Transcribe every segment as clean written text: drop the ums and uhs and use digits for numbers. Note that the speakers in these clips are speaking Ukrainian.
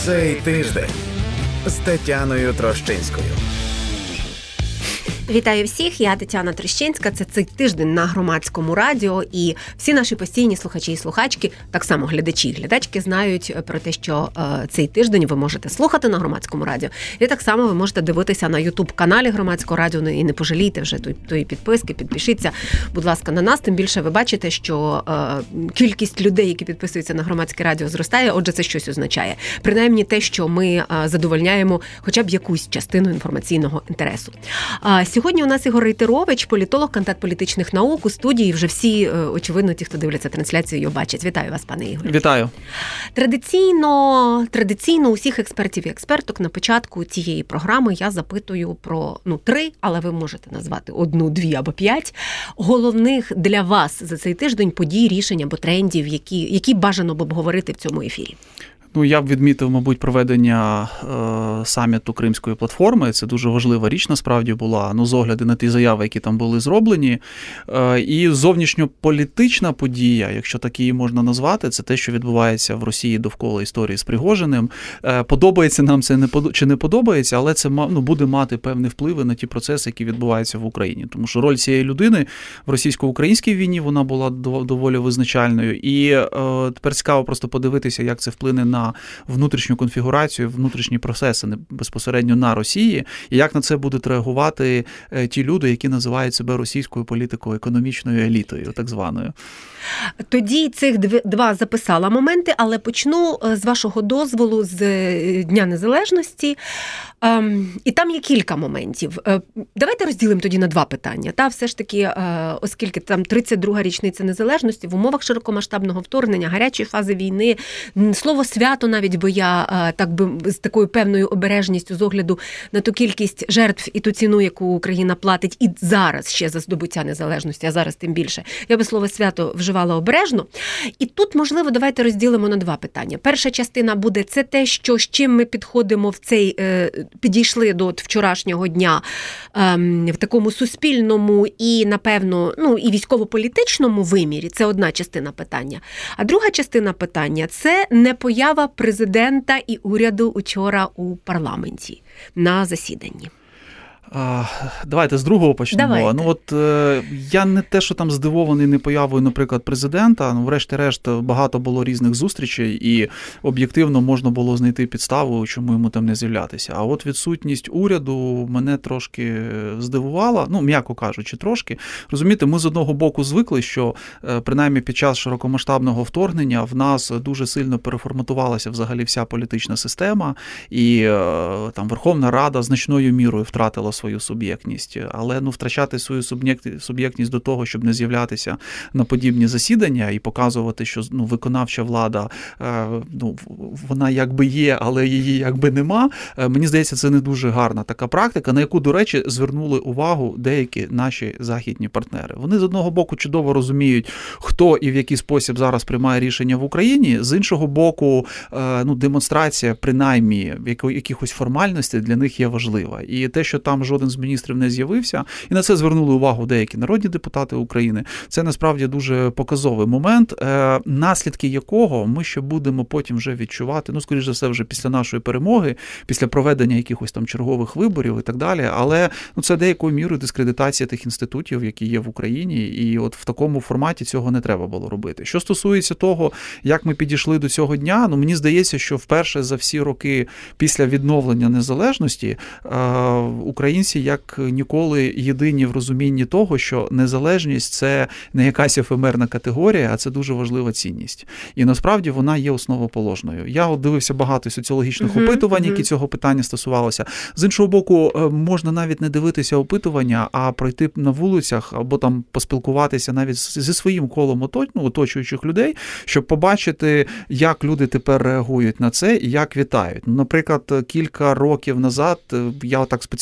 Цей тиждень з Тетяною Трощинською. Вітаю всіх, я Тетяна Трощинська. Це «Цей тиждень» на Громадському радіо. І всі наші постійні слухачі і слухачки, так само глядачі і глядачки, знають про те, що цей тиждень ви можете слухати на Громадському радіо. І так само ви можете дивитися на YouTube-каналі Громадського радіо. І не пожалійте вже тої підписки, підпишіться, будь ласка, на нас. Тим більше ви бачите, що кількість людей, які підписуються на Громадське радіо, зростає. Отже, це щось означає. Принаймні те, що ми задовольняємо хоча б якусь частину інформаційного інтересу. Сьогодні у нас Ігор Рейтерович, політолог, кандидат політичних наук у студії. Вже всі, очевидно, ті, хто дивляться трансляцію, його бачать. Вітаю вас, пане Ігорі. Вітаю. Традиційно усіх експертів і експерток на початку цієї програми я запитую про 3, але ви можете назвати 1, 2 або 5 головних для вас за цей тиждень подій, рішень або трендів, які бажано б обговорити в цьому ефірі. Я б відмітив, мабуть, проведення саміту Кримської платформи. Це дуже важлива річ, насправді, була, з огляду на ті заяви, які там були зроблені. І зовнішньополітична подія, якщо так її можна назвати, це те, що відбувається в Росії довкола історії з Пригожиним. Подобається нам це чи не подобається, але це буде мати певні впливи на ті процеси, які відбуваються в Україні. Тому що роль цієї людини в російсько-українській війні, вона була доволі визначальною. І тепер цікаво просто подивитися, як це вплине на внутрішню конфігурацію, внутрішні процеси безпосередньо на Росії, і як на це будуть реагувати ті люди, які називають себе російською політико-економічною елітою, так званою. Тоді цих два записала моменти, але почну з вашого дозволу з Дня Незалежності. І там є кілька моментів. Давайте розділимо тоді на 2 питання. Все ж таки, оскільки там 32-га річниця незалежності, в умовах широкомасштабного вторгнення, гарячої фази війни, слово «свято» навіть, бо я так би з такою певною обережністю з огляду на ту кількість жертв і ту ціну, яку Україна платить і зараз ще за здобуття незалежності, а зараз тим більше, я би слово «свято» вживала обережно. І тут, можливо, давайте розділимо на 2 питання. Перша частина буде це те, з чим ми підходимо підійшли до вчорашнього дня в такому суспільному і, напевно, і військово-політичному вимірі. Це одна частина питання. А друга частина питання – це непоява президента і уряду учора у парламенті на засіданні. Давайте з другого почнемо. Давайте. Я не те, що там здивований не появою, наприклад, президента. Врешті-решт, багато було різних зустрічей, і об'єктивно можна було знайти підставу, чому йому там не з'являтися. А от відсутність уряду мене трошки здивувала, м'яко кажучи, трошки. Розумієте, ми з одного боку звикли, що принаймні під час широкомасштабного вторгнення в нас дуже сильно переформатувалася взагалі вся політична система, і там Верховна Рада значною мірою втратила свою суб'єктність, але втрачати свою суб'єктність до того, щоб не з'являтися на подібні засідання і показувати, що виконавча влада, вона якби є, але її якби нема, мені здається, це не дуже гарна така практика, на яку, до речі, звернули увагу деякі наші західні партнери. Вони з одного боку чудово розуміють, хто і в який спосіб зараз приймає рішення в Україні, з іншого боку, демонстрація, принаймні, якихось формальностей для них є важлива. І те, що там жоден з міністрів не з'явився, і на це звернули увагу деякі народні депутати України, це насправді дуже показовий момент, наслідки якого ми ще будемо потім вже відчувати, скоріш за все, вже після нашої перемоги, після проведення якихось там чергових виборів і так далі, але це деякою мірою дискредитація тих інститутів, які є в Україні, і от в такому форматі цього не треба було робити. Що стосується того, як ми підійшли до цього дня, мені здається, що вперше за всі роки після відновлення незалежності українці як ніколи єдині в розумінні того, що незалежність – це не якась ефемерна категорія, а це дуже важлива цінність. І насправді вона є основоположною. Я дивився багато соціологічних опитувань, які цього питання стосувалися. З іншого боку, можна навіть не дивитися опитування, а пройти на вулицях або там поспілкуватися навіть зі своїм колом оточуючих людей, щоб побачити, як люди тепер реагують на це і як вітають. Наприклад, кілька років назад, я так спеціально згадую,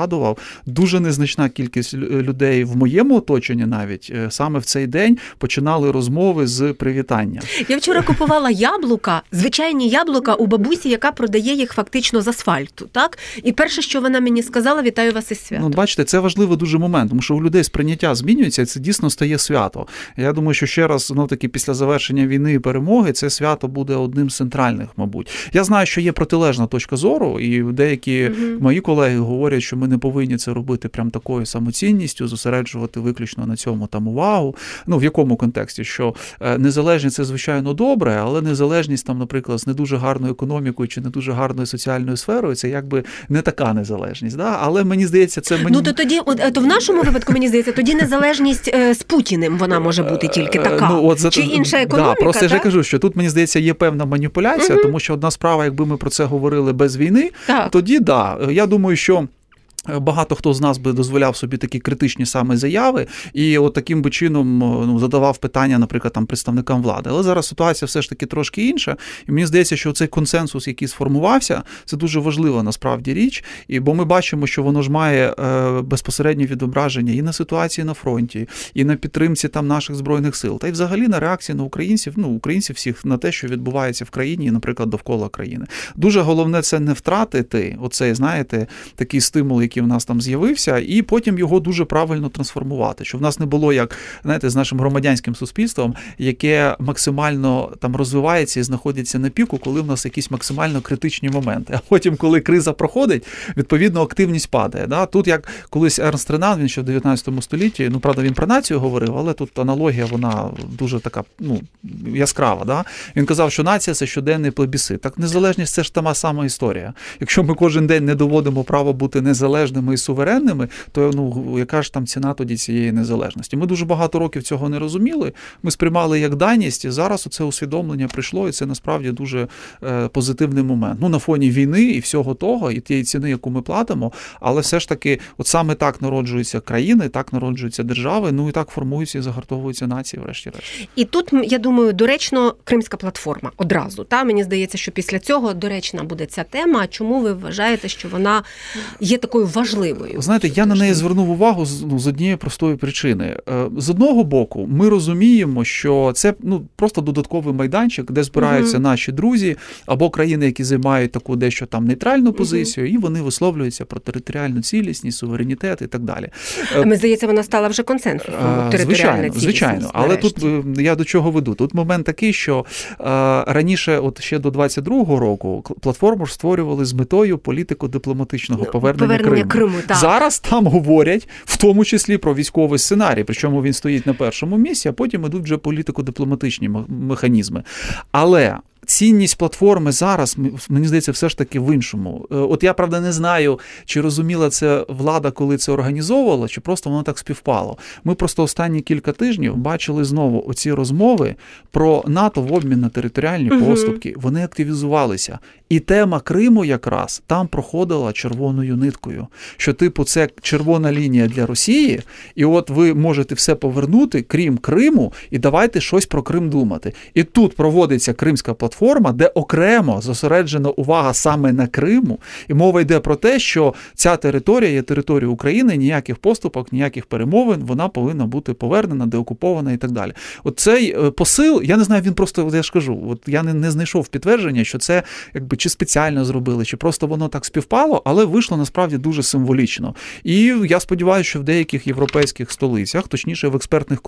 згадував, дуже незначна кількість людей в моєму оточенні навіть саме в цей день починали розмови з привітання. Я вчора купувала яблука, звичайні яблука у бабусі, яка продає їх фактично з асфальту, так? І перше, що вона мені сказала, вітаю вас із святом. Ну, бачите, це важливий дуже момент, тому що у людей сприйняття змінюється, і це дійсно стає свято. Я думаю, що ще раз, таки після завершення війни і перемоги, це свято буде одним з центральних, мабуть. Я знаю, що є протилежна точка зору, і деякі мої колеги говорять, що ми не повинні це робити прям такою самоцінністю, зосереджувати виключно на цьому там увагу. В якому контексті? Що незалежність – це, звичайно, добре, але незалежність, там, наприклад, з не дуже гарною економікою чи не дуже гарною соціальною сферою, це якби не така незалежність. Да? Але мені здається, це... То в нашому випадку, мені здається, тоді незалежність з Путіним вона може бути тільки така. Чи інша економіка, просто я кажу, що тут, мені здається, є певна маніпуляція, тому що одна справа, якби ми про це говорили без війни, тоді, я думаю, що багато хто з нас би дозволяв собі такі критичні саме заяви і от таким би чином задавав питання, наприклад, там представникам влади. Але зараз ситуація все ж таки трошки інша. І мені здається, що цей консенсус, який сформувався, це дуже важлива насправді річ. Бо ми бачимо, що воно ж має безпосереднє відображення і на ситуації на фронті, і на підтримці там наших Збройних сил, та й взагалі на реакції на українців всіх на те, що відбувається в країні і, наприклад, довкола країни. Дуже головне це не втратити оцей, знаєте, такий стимул, який в нас там з'явився, і потім його дуже правильно трансформувати. Щоб в нас не було, як, знаєте, з нашим громадянським суспільством, яке максимально там розвивається і знаходиться на піку, коли в нас якісь максимально критичні моменти. А потім, коли криза проходить, відповідно, активність падає. Да? Тут, як колись Ернст Ренан, він ще в 19 столітті, правда, він про націю говорив, але тут аналогія, вона дуже така, яскрава. Да? Він казав, що нація – це щоденний плебісцит. Так незалежність – це ж та сама історія. Якщо ми кожен день не доводимо право бути незалежними і суверенними, то яка ж там ціна тоді цієї незалежності? Ми дуже багато років цього не розуміли, ми сприймали як даність, і зараз оце усвідомлення прийшло, і це насправді дуже позитивний момент. На фоні війни і всього того, і тієї ціни, яку ми платимо, але все ж таки, от саме так народжуються країни, так народжуються держави, і так формуються і загартовуються нації, врешті-решт. І тут, я думаю, доречно Кримська платформа одразу. Мені здається, що після цього доречна буде ця тема. Чому ви вважаєте, що вона є такою важливою? Знаєте, я на неї звернув увагу з однієї простої причини. З одного боку, ми розуміємо, що це просто додатковий майданчик, де збираються наші друзі або країни, які займають таку дещо там нейтральну позицію, і вони висловлюються про територіальну цілісність, суверенітет і так далі. Мені здається, вона стала вже консенсусом. Територіальна цілісність. Звичайно. Але тут я до чого веду? Тут момент такий, що раніше, от ще до 22-го року, платформу ж створювали з метою політико-дипломатичного повернення Криму. Зараз там говорять, в тому числі про військовий сценарій, причому він стоїть на першому місці, а потім ідуть вже політико-дипломатичні механізми. Але цінність платформи зараз, мені здається, все ж таки в іншому. От я, правда, не знаю, чи розуміла це влада, коли це організовувала, чи просто воно так співпало. Ми просто останні кілька тижнів бачили знову оці розмови про НАТО в обмін на територіальні поступки. Вони активізувалися. І тема Криму якраз там проходила червоною ниткою. Що, це червона лінія для Росії, і от ви можете все повернути, крім Криму, і давайте щось про Крим думати. І тут проводиться Кримська платформа, де окремо зосереджена увага саме на Криму, і мова йде про те, що ця територія є територією України, ніяких поступок, ніяких перемовин, вона повинна бути повернена, деокупована і так далі. От цей посил, я не знаю, він просто, я ж кажу, я не знайшов підтвердження, що це чи спеціально зробили, чи просто воно так співпало, але вийшло насправді дуже символічно. І я сподіваюся, що в деяких європейських столицях, точніше в експертних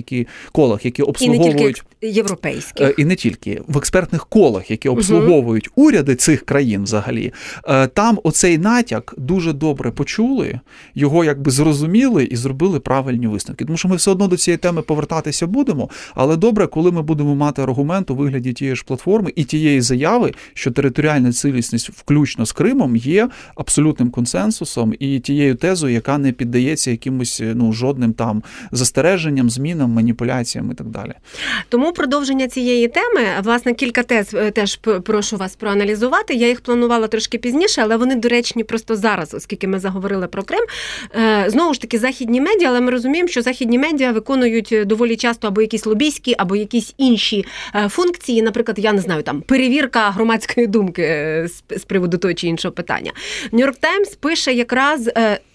колах, які обслуговують... І не тільки європейських. І не тільки. В експертних колах, які обслуговують уряди цих країн взагалі, там оцей натяк дуже добре почули, його зрозуміли і зробили правильні висновки. Тому що ми все одно до цієї теми повертатися будемо, але добре, коли ми будемо мати аргумент у вигляді тієї ж платформи і тієї заяви, що територіальна цілісність, включно з Кримом, є абсолютним консенсусом і тією тезою, яка не піддається якимось жодним там застереженням, змінам, маніпуляціям і так далі. Тому продовження цієї теми, власне, кілька тез теж прошу вас проаналізувати. Я їх планувала трошки пізніше, але вони доречні просто зараз, оскільки ми заговорили про Крим. Знову ж таки, західні медіа, але ми розуміємо, що західні медіа виконують доволі часто або якісь лобійські, або якісь інші функції, наприклад, я не знаю, там перевірка громадської думки з приводу того чи іншого питання. New York Times пише якраз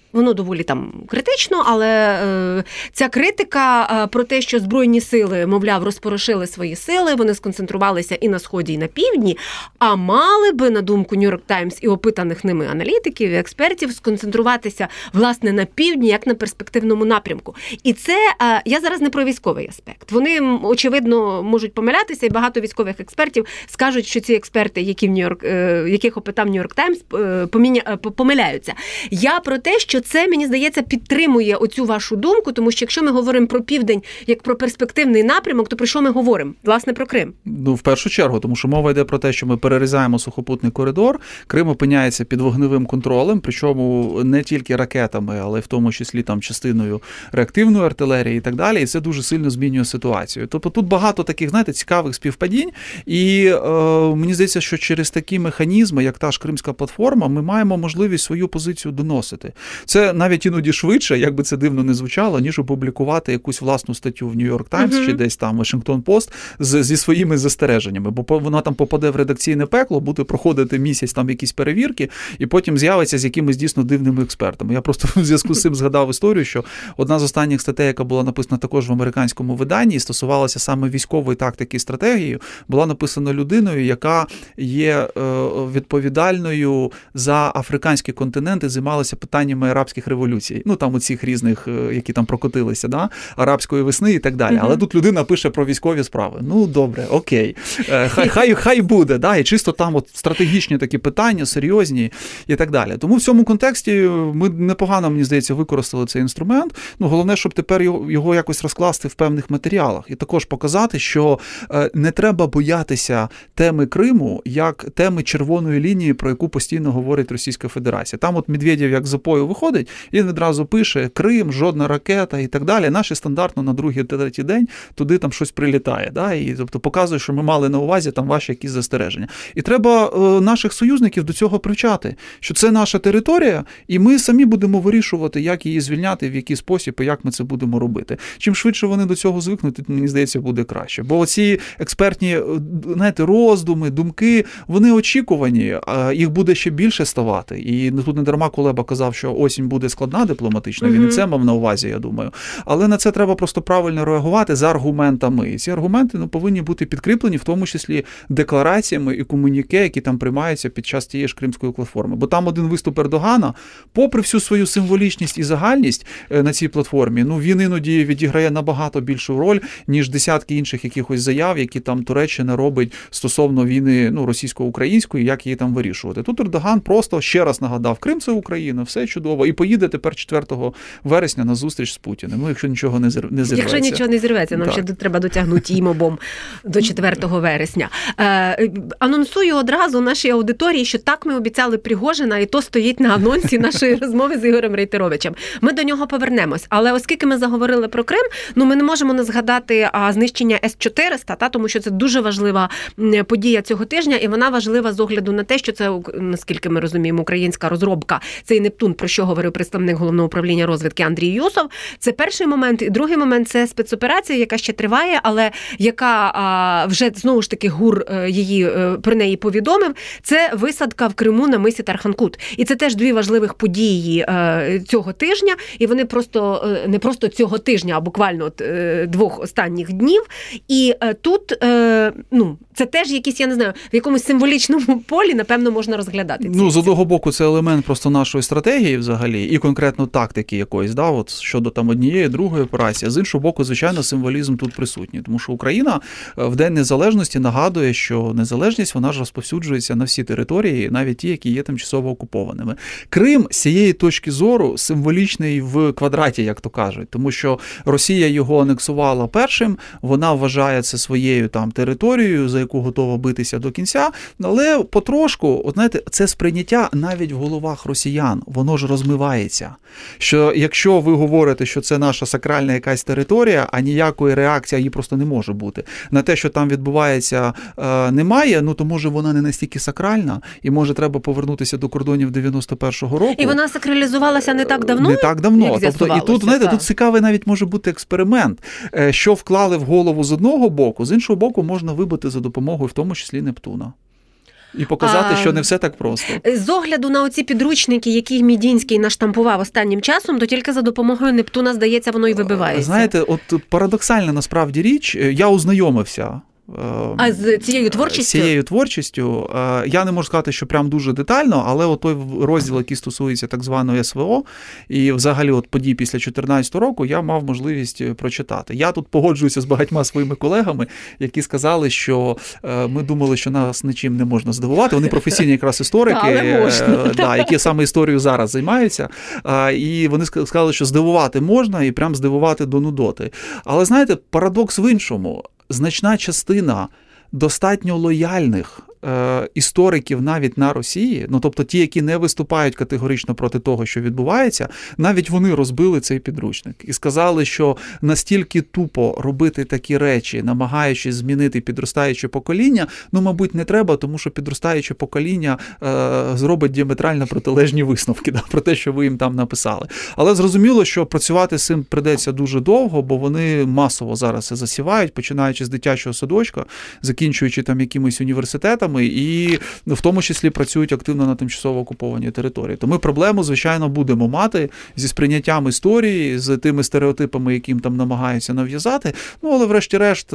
Воно доволі там критично, але ця критика про те, що Збройні сили, мовляв, розпорошили свої сили, вони сконцентрувалися і на Сході, і на Півдні, а мали би, на думку New York Times і опитаних ними аналітиків і експертів, сконцентруватися, власне, на Півдні, як на перспективному напрямку. І це, я зараз не про військовий аспект. Вони, очевидно, можуть помилятися, і багато військових експертів скажуть, що ці експерти, яких опитав New York Times, помиляються. Я про те, що це, мені здається, підтримує оцю вашу думку, тому що якщо ми говоримо про Південь як про перспективний напрямок, то про що ми говоримо? Власне, про Крим. Ну, в першу чергу, тому що мова йде про те, що ми перерізаємо сухопутний коридор, Крим опиняється під вогневим контролем, причому не тільки ракетами, але в тому числі там частиною реактивної артилерії і так далі, і це дуже сильно змінює ситуацію. Тобто тут багато таких, знаєте, цікавих співпадінь, і мені здається, що через такі механізми, як та ж Кримська платформа, ми маємо можливість свою позицію доносити. Це навіть іноді швидше, як би це дивно не звучало, ніж опублікувати якусь власну статтю в New York Times чи десь там Washington Post зі своїми застереженнями, бо вона там попаде в редакційне пекло, буде проходити місяць там якісь перевірки, і потім з'явиться з якимись дійсно дивними експертами. Я просто в зв'язку з цим згадав історію, що одна з останніх статей, яка була написана також в американському виданні, і стосувалася саме військової тактики і стратегії, була написана людиною, яка є відповідальною за африканський континент і займалася питаннями арабських революцій. Ну, там оцих різних, які там прокотилися, да? Арабської весни і так далі. Але тут людина пише про військові справи. Ну, добре, окей. Хай буде, да? І чисто там от стратегічні такі питання, серйозні і так далі. Тому в цьому контексті ми непогано, мені здається, використали цей інструмент. Ну, головне, щоб тепер його якось розкласти в певних матеріалах. І також показати, що не треба боятися теми Криму як теми червоної лінії, про яку постійно говорить Російська Федерація. Там от Медведєв як з запою виходить, він відразу пише Крим, жодна ракета і так далі. Наші стандартно на другий-третій день туди там щось прилітає. Да? І тобто показує, що ми мали на увазі там ваші якісь застереження. І треба наших союзників до цього привчати, що це наша територія, і ми самі будемо вирішувати, як її звільняти, в який спосіб і як ми це будемо робити. Чим швидше вони до цього звикнуть, мені здається, буде краще. Бо ці експертні, знаєте, роздуми, думки, вони очікувані, а їх буде ще більше ставати. І тут не дарма Кулеба казав, що осінь буде складна дипломатично, він і це мав на увазі, я думаю. Але на це треба просто правильно реагувати за аргументами. І ці аргументи повинні бути підкріплені, в тому числі деклараціями і комуніке, які там приймаються під час тієї ж Кримської платформи. Бо там один виступ Ердогана, попри всю свою символічність і загальність на цій платформі, ну він іноді відіграє набагато більшу роль, ніж десятки інших якихось заяв, які там Туреччина робить стосовно війни, ну, російсько-української, як її там вирішувати. Тут Ердоган просто ще раз нагадав, Крим – це Україна, все чудово, і поїде тепер 4 вересня на зустріч з Путіним, ну, якщо нічого не зірветься. Якщо нічого не зірветься, нам ще треба дотягнути їм обом до 4 вересня. Анонсую одразу нашій аудиторії, що так ми обіцяли Пригожина, і то стоїть на анонсі нашої розмови з Ігорем Рейтеровичем. Ми до нього повернемось. Але оскільки ми заговорили про Крим, ну ми не можемо не згадати знищення С-400, тому що це дуже важлива подія цього тижня, і вона важлива з огляду на те, що це, наскільки ми розуміємо, українська розробка, цей Нептун, про що говорив представник Головного управління розвідки Андрій Юсов. Це перший момент. І другий момент – це спецоперація, яка ще триває, але яка вже, знову ж таки, ГУР її про неї повідомив. Це висадка в Криму на мисі Тарханкут. І це теж дві важливих події цього тижня. І вони просто, не просто цього тижня, а буквально двох останніх днів. І тут, ну, це теж якісь, я не знаю, в якомусь символічному полі, напевно, можна розглядати. Ну, з одного боку, це елемент просто нашої стратегії взагалі, і конкретно тактики якоїсь, да, от щодо там однієї, другої операції. З іншого боку, звичайно, символізм тут присутній, тому що Україна в День Незалежності нагадує, що незалежність, вона ж розповсюджується на всі території, навіть ті, які є тимчасово окупованими. Крим з цієї точки зору символічний в квадраті, як то кажуть, тому що Росія його анексувала першим, вона вважає це своєю там територією, за яку готова битися до кінця, але потрошку, от знаєте, це сприйняття навіть в головах росіян, воно ж розмивається. Що якщо ви говорите, що це наша сакральна якась територія, а ніякої реакції її просто не може бути. На те, що там відбувається, немає, ну то може вона не настільки сакральна, і може треба повернутися до кордонів 91-го року. І вона сакралізувалася не так давно? Не так давно. Тобто, і тут, знаєте, тут цікавий навіть може бути експеримент. Що вклали в голову з одного боку, з іншого боку можна вибити за допомогою в тому числі Нептуна. І показати, що не все так просто. З огляду на оці підручники, які Мідінський наштампував останнім часом, то тільки за допомогою Нептуна, здається, воно і вибивається. Знаєте, от парадоксальна насправді річ, я ознайомився з цією творчістю? З цією творчістю. Я не можу сказати, що прям дуже детально, але от той розділ, який стосується так званої СВО, і взагалі от подій після 2014 року, я мав можливість прочитати. Я тут погоджуюся з багатьма своїми колегами, які сказали, що ми думали, що нас нічим не можна здивувати. Вони професійні якраз історики, які саме історією зараз займаються. І вони сказали, що здивувати можна, і прям здивувати до нудоти. Але, знаєте, парадокс в іншому. Значна частина достатньо лояльних істориків навіть на Росії, ну тобто ті, які не виступають категорично проти того, що відбувається, навіть вони розбили цей підручник і сказали, що настільки тупо робити такі речі, намагаючись змінити підростаюче покоління, ну, мабуть, не треба, тому що підростаюче покоління зробить діаметрально протилежні висновки про те, що ви їм там написали. Але зрозуміло, що працювати з цим придеться дуже довго, бо вони масово зараз це засівають, починаючи з дитячого садочка, закінчуючи там якимись університетами, і в тому числі працюють активно на тимчасово окупованій території. То ми проблему, звичайно, будемо мати зі сприйняттям історії, з тими стереотипами, яким там намагаються нав'язати. Ну, але врешті-решт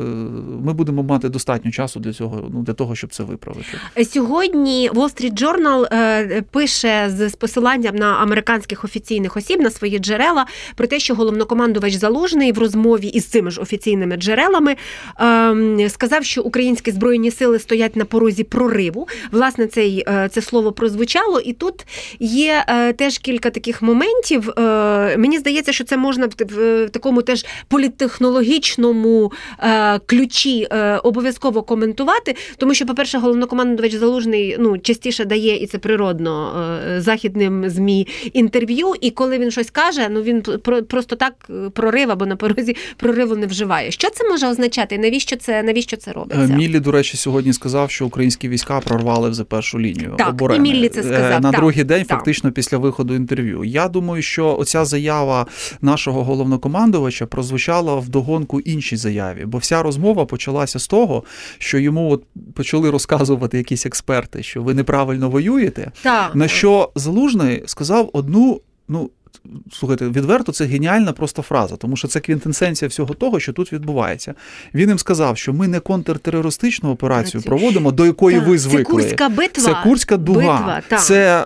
ми будемо мати достатньо часу для того, щоб це виправити. Сьогодні Wall Street Journal пише з посиланням на американських офіційних осіб, на свої джерела, про те, що головнокомандувач Залужний в розмові із цими ж офіційними джерелами сказав, що українські збройні сили стоять на порозі прориву. Власне, це слово прозвучало, і тут є теж кілька таких моментів. Мені здається, що це можна в такому теж політтехнологічному ключі обов'язково коментувати, тому що, по-перше, головнокомандувач Залужний частіше дає, і це природно, західним ЗМІ інтерв'ю, і коли він щось каже, він просто так прорив або на порозі прориву не вживає. Що це може означати? Навіщо це робиться? Міллі, до речі, сьогодні сказав, що українські війська прорвали вже першу лінію оборони. І Міллі це сказав. На другий день, фактично, після виходу інтерв'ю. Я думаю, що оця заява нашого головнокомандувача прозвучала вдогонку іншій заяві, бо вся розмова почалася з того, що йому почали розказувати якісь експерти, що ви неправильно воюєте, на що Залужний сказав одну, слухайте, відверто, це геніальна просто фраза, тому що це квінтесенція всього того, що тут відбувається. Він їм сказав, що ми не контртерористичну операцію проводимо, до якої ви звикли. Це Курська битва. Це Курська дуга. Це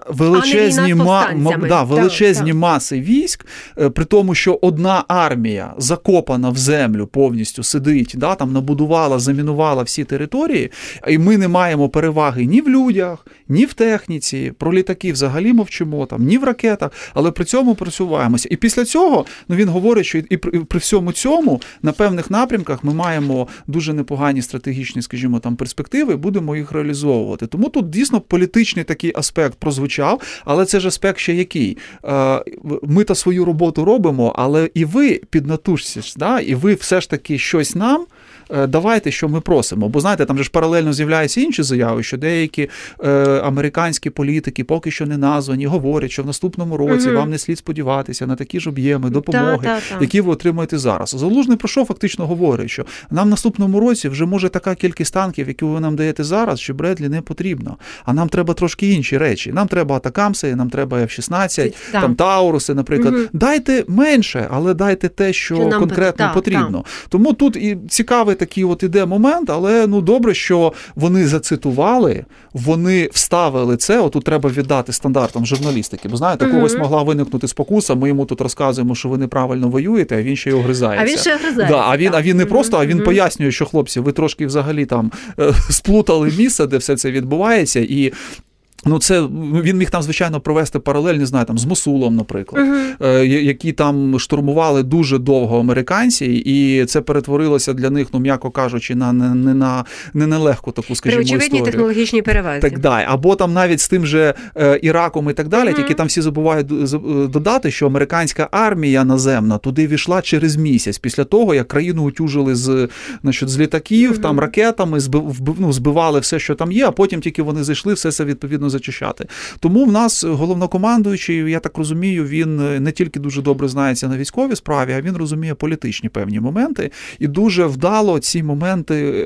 величезні маси військ, при тому, що одна армія закопана в землю повністю сидить, там набудувала, замінувала всі території, і ми не маємо переваги ні в людях, ні в техніці, про літаки взагалі мовчимо, ні в ракетах, але при цьому просуваємося. І після цього він говорить, що і при всьому цьому на певних напрямках ми маємо дуже непогані стратегічні, скажімо, перспективи, будемо їх реалізовувати. Тому тут дійсно політичний такий аспект прозвучав, але це ж аспект ще який? Ми та свою роботу робимо, але і ви піднатужтесь, і ви все ж таки щось нам давайте, що ми просимо. Бо, знаєте, там же ж паралельно з'являються інші заяви, що деякі американські політики, поки що не названі, говорять, що в наступному році вам не слід сподіватися на такі ж об'єми допомоги, які ви отримуєте зараз. Залужний про що фактично говорить, що нам в наступному році вже може така кількість танків, які ви нам даєте зараз, що Бредлі не потрібно. А нам треба трошки інші речі. Нам треба атакамси, нам треба F-16, Тауруси, наприклад. Дайте менше, але дайте те, що конкретно потрібно. Тому тут і цікавий такий іде момент, але добре, що вони зацитували, вони вставили це, отут треба віддати стандартам журналістики, бо знаєте, когось могла виникнути спокуса, ми йому тут розказуємо, що ви неправильно воюєте, а він ще й огризається. А він не просто, а він пояснює, що хлопці, ви трошки взагалі сплутали місце, де все це відбувається, і він міг там, звичайно, провести паралель, не знаю, з Мосулом, наприклад, які там штурмували дуже довго американці, і це перетворилося для них, м'яко кажучи, на нелегку таку, скажімо, історію. При очевидній технологічній перевазі. Або там навіть з тим же Іраком і так далі, тільки там всі забувають додати, що американська армія наземна туди війшла через місяць, після того, як країну утюжили з ракетами, ракетами, збивали все, що там є, а потім тільки вони зайшли, все це відповідно зачищати. Тому в нас головнокомандуючий, я так розумію, він не тільки дуже добре знається на військовій справі, а він розуміє політичні певні моменти. І дуже вдало ці моменти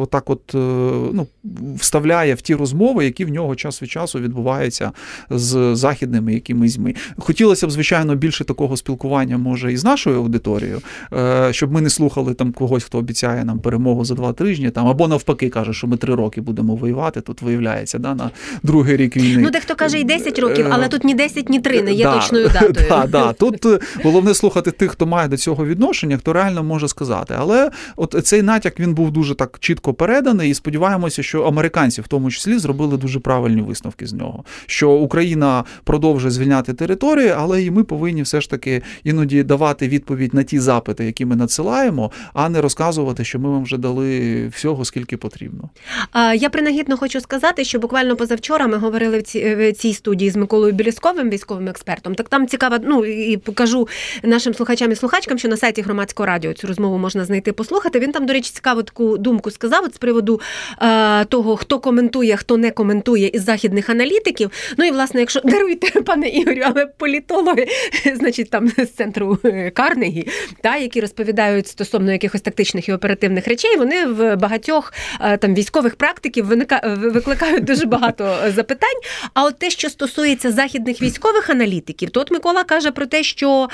вставляє в ті розмови, які в нього час від часу відбуваються з західними якимись ЗМІ. Хотілося б, звичайно, більше такого спілкування, може, і з нашою аудиторією, щоб ми не слухали там когось, хто обіцяє нам перемогу за 2 тижні, там, або навпаки каже, що ми 3 роки будемо воювати, тут виявляється, на другий рік війни. Ну, дехто каже і 10 років, але тут ні 10, ні 3 не є точною датою. Тут головне слухати тих, хто має до цього відношення, хто реально може сказати. Але от цей натяк, він був дуже так чітко переданий, і сподіваємося, що американці в тому числі зробили дуже правильні висновки з нього. Що Україна продовжує звільняти території, але і ми повинні все ж таки іноді давати відповідь на ті запити, які ми надсилаємо, а не розказувати, що ми вам вже дали всього, скільки потрібно. Я принагідно хочу сказати, що буквально позавчора ми говорили в цій студії з Миколою Білісковим, військовим експертом. Так там цікаво, і покажу нашим слухачам і слухачкам, що на сайті Громадського радіо цю розмову можна знайти, послухати. Він там, до речі, цікаву таку думку сказав з приводу того, хто коментує, хто не коментує із західних аналітиків. Ну і, власне, якщо даруйте, пане Ігорю, але політологи, значить, там з центру Карнегі, які розповідають стосовно якихось тактичних і оперативних речей, вони в багатьох там військових практиків викликають дуже багато запитань. А от те, що стосується західних військових аналітиків, то от Микола каже про те, що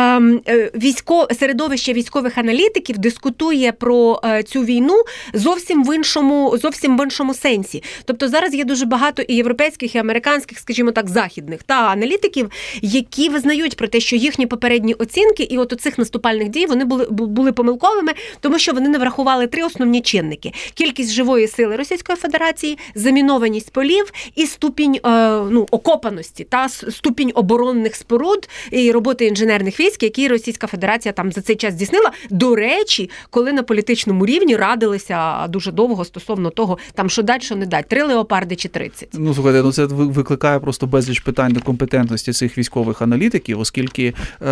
середовище військових аналітиків дискутує про цю війну зовсім в іншому сенсі. Тобто зараз є дуже багато і європейських, і американських, скажімо так, західних аналітиків, які визнають про те, що їхні попередні оцінки і от оцих наступальних дій, вони були помилковими, тому що вони не врахували 3 основні чинники. Кількість живої сили Російської Федерації, замінованість полів і ступінь окопаності та ступінь оборонних споруд і роботи інженерних військ, які Російська Федерація там за цей час здійснила. До речі, коли на політичному рівні радилися дуже довго стосовно того, там що дать, що не дать, 3 леопарди чи 30. Слухайте, це викликає просто безліч питань до компетентності цих військових аналітиків, оскільки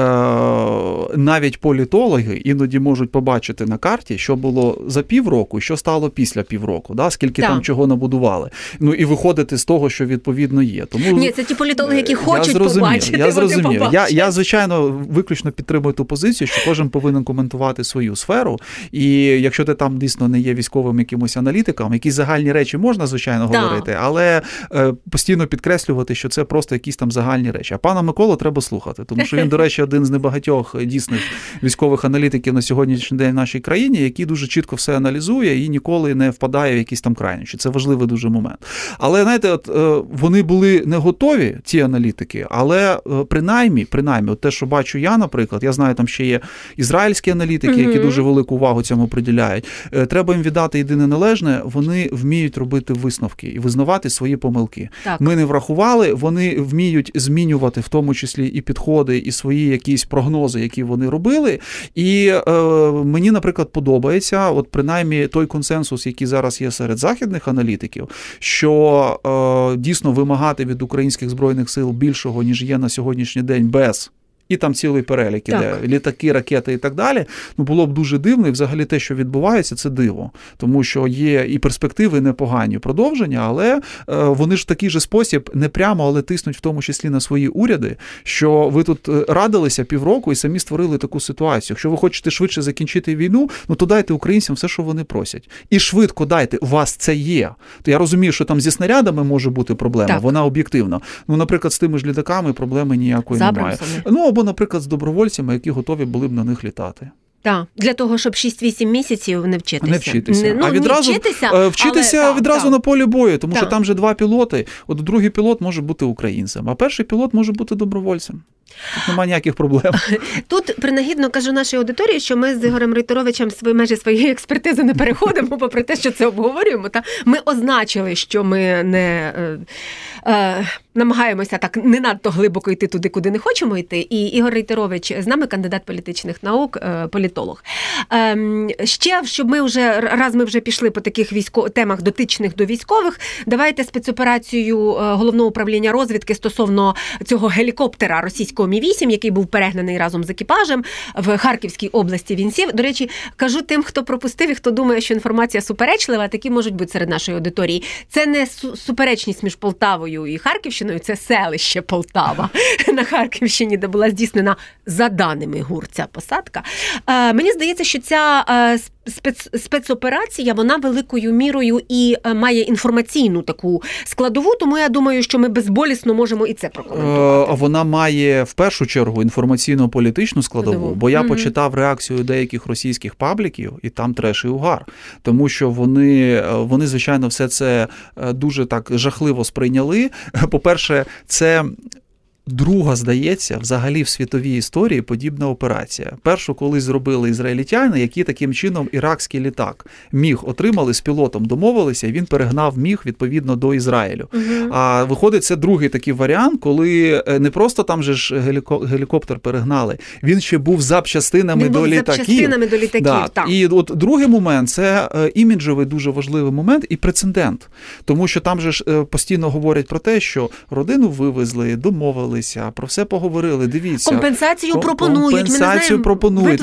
навіть політологи іноді можуть побачити на карті, що було за півроку, що стало після півроку, скільки там чого набудували. І виходити з того, що відповідно є. Тому ні, це ті політологи, які хочуть побачити. Я зрозумів. Я, звичайно, виключно підтримую ту позицію, що кожен повинен коментувати свою сферу. І якщо ти там дійсно не є військовим якимось аналітиком, якісь загальні речі можна, звичайно, говорити, але постійно підкреслювати, що це просто якісь там загальні речі. А пана Миколу треба слухати, тому що він, до речі, один з небагатьох дійсних військових аналітиків на сьогоднішній день в нашій країні, який дуже чітко все аналізує і ніколи не впадає в якісь там крайнощі. Це важливий дуже момент. Але, знаєте, вони були не готові, ці аналітики, але принаймні, от те, що бачу я, наприклад, я знаю, там ще є ізраїльські аналітики, які дуже велику увагу цьому приділяють. Треба їм віддати єдине належне, вони вміють робити висновки і визнавати свої помилки. Так. Ми не врахували, вони вміють змінювати в тому числі і підходи, і свої якісь прогнози, які вони робили. І мені, наприклад, подобається, от принаймні той консенсус, який зараз є серед західних аналітиків, що дійсно вимагати від українських збройних сил більшого, ніж є на сьогоднішній день без і там цілий перелік іде, літаки, ракети і так далі, було б дуже дивно, і взагалі те, що відбувається, це диво. Тому що є і перспективи непогані продовження, але вони ж в такий же спосіб не прямо, але тиснуть в тому числі на свої уряди, що ви тут радилися півроку і самі створили таку ситуацію. Якщо ви хочете швидше закінчити війну, то дайте українцям все, що вони просять. І швидко дайте, у вас це є. То я розумію, що там зі снарядами може бути проблема, вона об'єктивна. Наприклад, з тими ж літаками проблеми ніякої немає. Або, наприклад, з добровольцями, які готові були б на них літати. Так, для того, щоб 6-8 місяців не вчитися. Не вчитися. А відразу вчитися відразу на полі бою, тому що там же 2 пілоти. От другий пілот може бути українцем, а перший пілот може бути добровольцем. Тут немає ніяких проблем. Тут принагідно кажу нашій аудиторії, що ми з Ігорем Рейтеровичем межі своєї експертизи не переходимо, попри те, що це обговорюємо. Ми означили, що ми не намагаємося так не надто глибоко йти туди, куди не хочемо йти. І Ігор Рейтерович з нами, кандидат політичних наук, політолог. Ще, щоб ми вже пішли по таких темах дотичних до військових, давайте спецоперацію Головного управління розвідки стосовно цього гелікоптера російського російського Мі-8, який був перегнаний разом з екіпажем в Харківській області. Він сів. До речі, кажу тим, хто пропустив і хто думає, що інформація суперечлива, такі можуть бути серед нашої аудиторії. Це не суперечність між Полтавою і Харківщиною, це селище Полтава на Харківщині, де була здійснена, за даними ГУР, ця посадка. Мені здається, що ця спецоперація, вона великою мірою і має інформаційну таку складову, тому я думаю, що ми безболісно можемо і це прокоментувати. Вона має в першу чергу інформаційно-політичну складову, бо я почитав реакцію деяких російських пабліків, і там треш і угар. Тому що вони, звичайно, все це дуже так жахливо сприйняли. По-перше, це друга, здається, взагалі в світовій історії подібна операція. Першу колись зробили ізраїльтяни, які таким чином іракський літак Міг отримали, з пілотом домовилися, і він перегнав Міг відповідно до Ізраїлю. А виходить, це другий такий варіант, коли не просто там же ж гелікоптер перегнали, він ще був запчастинами до літаків. Да. Так. І от другий момент – це іміджовий дуже важливий момент і прецедент. Тому що там же ж постійно говорять про те, що родину вивезли, домовили, про все поговорили, дивіться. Компенсацію пропонують. Компенсацію пропонують.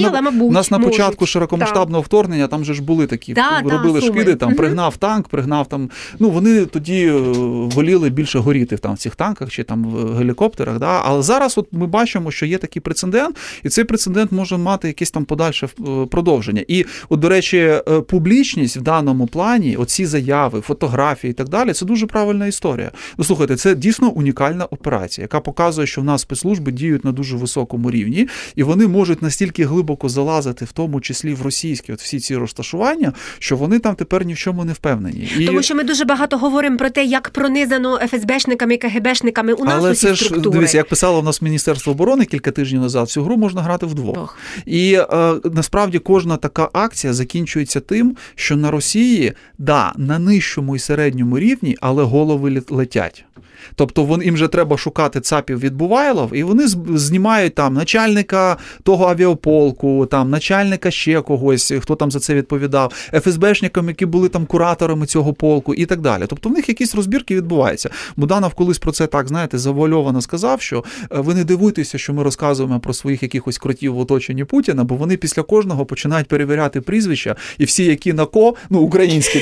У нас на початку широкомасштабного вторгнення, там же ж були такі, робили шкиди, там пригнав танк, пригнав там, вони тоді воліли більше горіти там в цих танках чи там в гелікоптерах, да? Але зараз от ми бачимо, що є такий прецедент, і цей прецедент може мати якесь там подальше продовження. І от, до речі, публічність в даному плані, оці заяви, фотографії і так далі, це дуже правильна історія. Слухайте, це дійсно унікальна операція, яка показує, що в нас спецслужби діють на дуже високому рівні, і вони можуть настільки глибоко залазити, в тому числі в російські всі ці розташування, що вони там тепер ні в чому не впевнені. Тому що ми дуже багато говоримо про те, як пронизано ФСБшниками, КГБшниками у нас усі структури. Але це ж, дивіться, як писало в нас Міністерство оборони кілька тижнів назад, цю гру можна грати вдвох. І насправді кожна така акція закінчується тим, що на Росії, на нижчому і середньому рівні, але голови летять. Тобто їм же треба шукати ЦАПів від Бувайлов, і вони знімають там начальника того авіаполку, там начальника ще когось, хто там за це відповідав, ФСБшникам, які були там кураторами цього полку і так далі. Тобто в них якісь розбірки відбуваються. Буданов колись про це так, знаєте, завуальовано сказав, що ви не дивуйтеся, що ми розказуємо про своїх якихось кротів в оточенні Путіна, бо вони після кожного починають перевіряти прізвища, і всі, які на українські,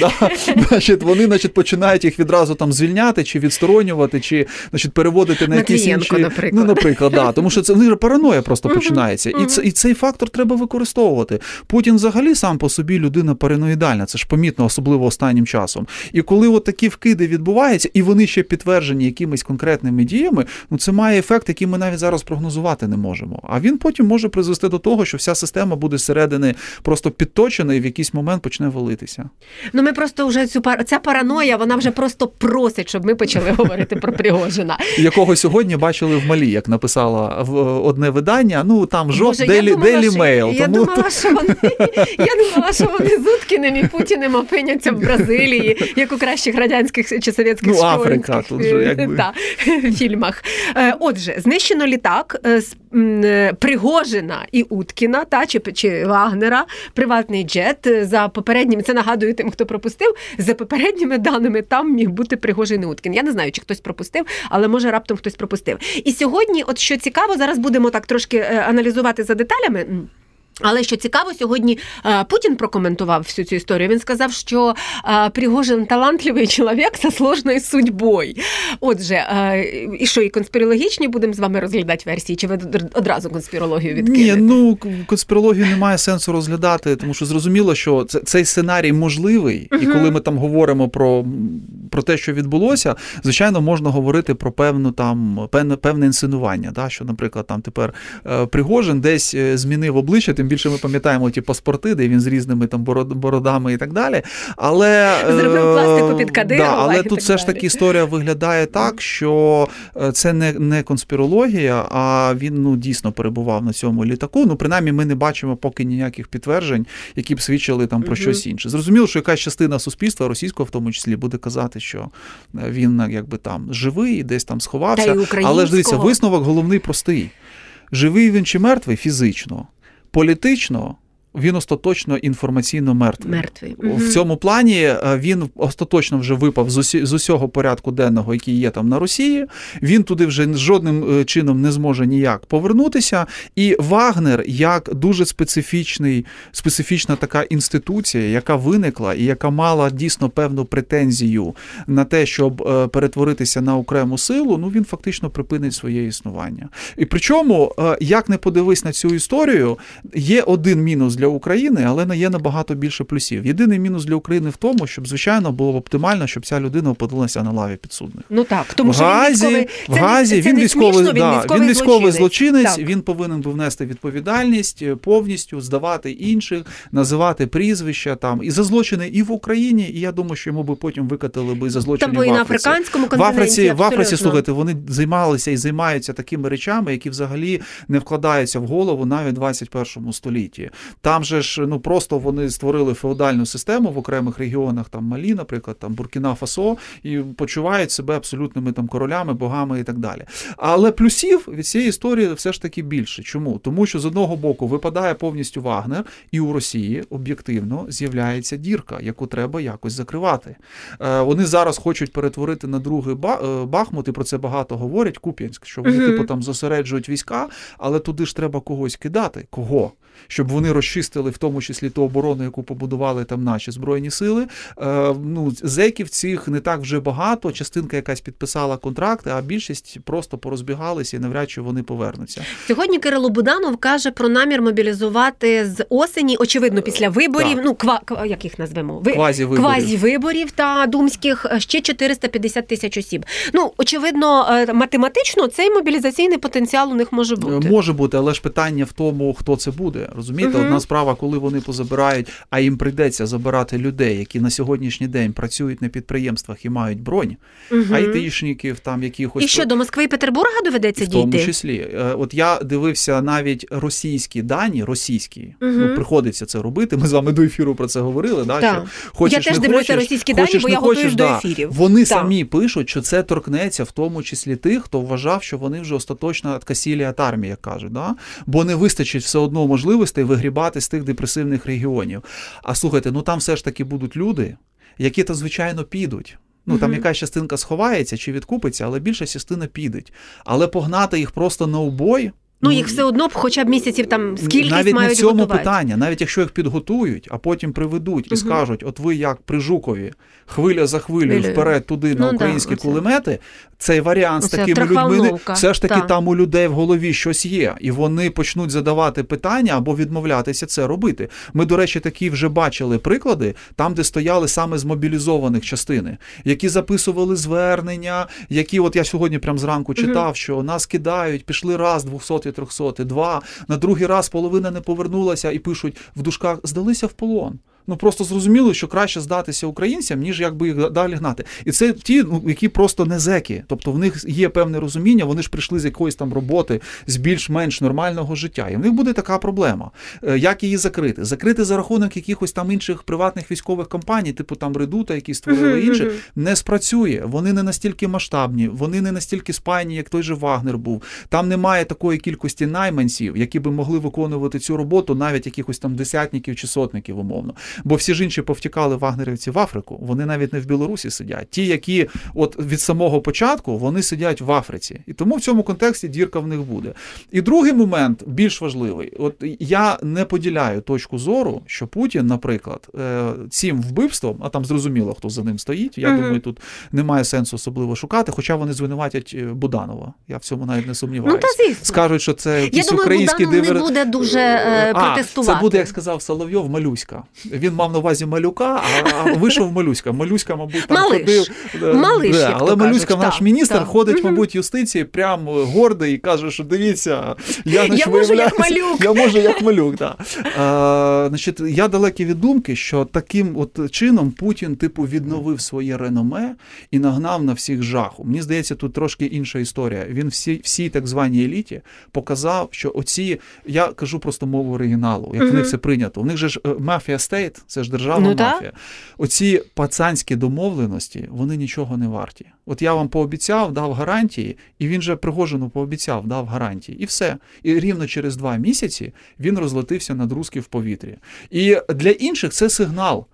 вони починають їх відразу там звільняти чи відсторонювати, чи переводити на якісь інші... Наприклад, тому що це в них параноя просто починається. І цей фактор треба використовувати. Путін взагалі сам по собі людина параноїдальна, це ж помітно, особливо останнім часом. І коли от такі вкиди відбуваються, і вони ще підтверджені якимись конкретними діями, це має ефект, який ми навіть зараз прогнозувати не можемо. А він потім може призвести до того, що вся система буде зсередини просто підточена і в якийсь момент почне валитися. Ми просто вже ця параноя, вона вже просто просить, щоб ми почали говорити про Пригожина. Якого сьогодні бачили в Малі, як написала одне видання, там Daily Mail. Я думала, що вони з Уткіним і Путіним опиняться в Бразилії, як у кращих радянських чи совєтських Африка, тут же якби. Фільмах. Отже, знищено літак з Пригожина і Уткіна, чи Вагнера, приватний джет. За попередніми, це нагадую тим, хто пропустив, за попередніми даними там міг бути Пригожин і Уткін. Я не знаю, чи хтось пропустив, але може раптом хтось пропустив. І сьогодні, от що цікаво, зараз будемо так трошки аналізувати за деталями. Але що цікаво, сьогодні Путін прокоментував всю цю історію. Він сказав, що Пригожин талантливий чоловік зі сложною судьбою. Отже, і що, і конспірологічні будемо з вами розглядати версії? Чи ви одразу конспірологію відкинете? Ні, конспірологію немає сенсу розглядати, тому що зрозуміло, що цей сценарій можливий, і коли ми там говоримо про те, що відбулося, звичайно, можна говорити про певне інсценування, що, наприклад, там тепер Пригожин десь змінив обличчя, тим більше ми пам'ятаємо ті паспорти, де він з різними там бородами і так далі. Але зробив пластику під Кадирова. Але тут все ж таки історія виглядає так, що це не конспірологія, а він дійсно перебував на цьому літаку. Принаймні ми не бачимо поки ніяких підтверджень, які б свідчили там про щось інше. Зрозуміло, що якась частина суспільства, російського в тому числі, буде казати, що він якби там живий, десь там сховався. Але ж дивіться, висновок головний простий. Живий він чи мертвий фізично? Політично він остаточно інформаційно мертвий. Угу. В цьому плані він остаточно вже випав з усього порядку денного, який є там на Росії. Він туди вже жодним чином не зможе ніяк повернутися. І Вагнер, як дуже специфічна така інституція, яка виникла і яка мала дійсно певну претензію на те, щоб перетворитися на окрему силу, ну він фактично припинить своє існування. І причому, як не подивись на цю історію, є один мінус для України, але не є набагато більше плюсів. Єдиний мінус для України в тому, щоб, звичайно, було б оптимально, щоб ця людина опинилася на лаві підсудних. Ну так, тому що він військовий злочинець, так. Він повинен був нести відповідальність повністю, здавати інших, називати прізвища там і за злочини і в Україні, і я думаю, що йому би потім викатили би за злочини в Африці. І на африканському континенті. В Африці, слухайте, вони займалися і займаються такими речами, які взагалі не вкладаються в голову навіть в 21 столітті. Там же ж, ну просто вони створили феодальну систему в окремих регіонах, там Малі, наприклад, там Буркіна-Фасо, і почувають себе абсолютними там королями, богами і так далі. Але плюсів від цієї історії все ж таки більше. Чому? Тому що з одного боку випадає повністю Вагнер, і у Росії об'єктивно з'являється дірка, яку треба якось закривати. Вони зараз хочуть перетворити на другий Бахмут, і про це багато говорять, Куп'янськ, що вони типу там зосереджують війська, але туди ж треба когось кидати. Кого? Щоб вони розчистили в тому числі ту оборону, яку побудували там наші Збройні Сили. Зеків цих не так вже багато, частинка якась підписала контракти, а більшість просто порозбігалися і навряд чи вони повернуться. Сьогодні Кирило Буданов каже про намір мобілізувати з осені, очевидно, після виборів, як їх назвемо? Квазівиборів та думських ще 450 тисяч осіб. Ну, очевидно, математично цей мобілізаційний потенціал у них може бути. Може бути, але ж питання в тому, хто це буде. Розумієте, одна справа, коли вони позабирають, а їм прийдеться забирати людей, які на сьогоднішній день працюють на підприємствах і мають бронь, айтішників, там якихось... І що, до Москви і Петербурга доведеться дійти? В тому числі. От я дивився навіть російські дані, ну, приходиться це робити, ми з вами до ефіру про це говорили, да, що хочеш, я теж дивлюся російські дані, бо я готуюсь до ефірів. Вони самі пишуть, що це торкнеться в тому числі тих, хто вважав, що вони вже остаточно откосили від армії, як кажуть, да? Бо не вистачить все одно можливостей вигрібати з тих депресивних регіонів. А слухайте, ну там все ж таки будуть люди, які то звичайно підуть. Ну, там якась частинка сховається чи відкупиться, але більша частина піде. Але погнати їх просто на убой... Ну, їх все одно хоча б місяців там скількись навіть мають не в цьому готувати. Питання. Навіть якщо їх підготують, а потім приведуть і скажуть, от ви як при Жукові, хвиля за хвилею вперед туди на українські кулемети, цей варіант з такими людьми, все ж таки там у людей в голові щось є. І вони почнуть задавати питання або відмовлятися це робити. Ми, до речі, такі вже бачили приклади, там, де стояли саме змобілізованих частини, які записували звернення, які, от я сьогодні прям зранку читав, що нас кидають, пішли раз, 200 300, два, на другий раз половина не повернулася і пишуть в дужках «здалися в полон». Ну, просто зрозуміло, що краще здатися українцям, ніж якби їх далі гнати. І це ті, які просто не зеки. Тобто в них є певне розуміння, вони ж прийшли з якоїсь там роботи, з більш-менш нормального життя. І в них буде така проблема. Як її закрити? Закрити за рахунок якихось там інших приватних військових компаній, типу там Редута, які створили інше, не спрацює. Вони не настільки масштабні, вони не настільки спаяні, як той же Вагнер був. Там немає такої кількості найманців, які би могли виконувати цю роботу, навіть якихось там десятників чи сотників, умовно. Бо всі ж інші повтікали вагнерівці в Африку, вони навіть не в Білорусі сидять. Ті, які от від самого початку, вони сидять в Африці. І тому в цьому контексті дірка в них буде. І другий момент, більш важливий. От я не поділяю точку зору, що Путін, наприклад, цим вбивством, а там зрозуміло, хто за ним стоїть, я думаю, тут немає сенсу особливо шукати, хоча вони звинуватять Буданова. Я в цьому навіть не сумніваюся. Ну, скажуть, що це якийсь український дивер... Я думаю, Буданов не буде дуже протестувати. Це буде, як сказав Соловйов, Малюська. Він мав на увазі Малюка, а вийшов Малюська. Малюська, мабуть, там ходив. Малиш, але Малюська, наш міністр, ходить, мабуть, юстиції, прям гордий і каже, що дивіться, я можу як Малюк. Я можу як Малюк, так. Значить, я далекий від думки, що таким от чином Путін, типу, відновив своє реноме і нагнав на всіх жаху. Мені здається, тут трошки інша історія. Він всій так званій еліті показав, що оці, я кажу просто мову оригіналу, як в них це прийнято. У них же ж мафія стейт, сайт, це ж державна мафія. Так. Оці пацанські домовленості, вони нічого не варті. От я вам пообіцяв, дав гарантії, і він же Пригожину пообіцяв, дав гарантії. І все. І рівно через 2 місяці він розлетився над Руським в повітрі. І для інших це сигнал,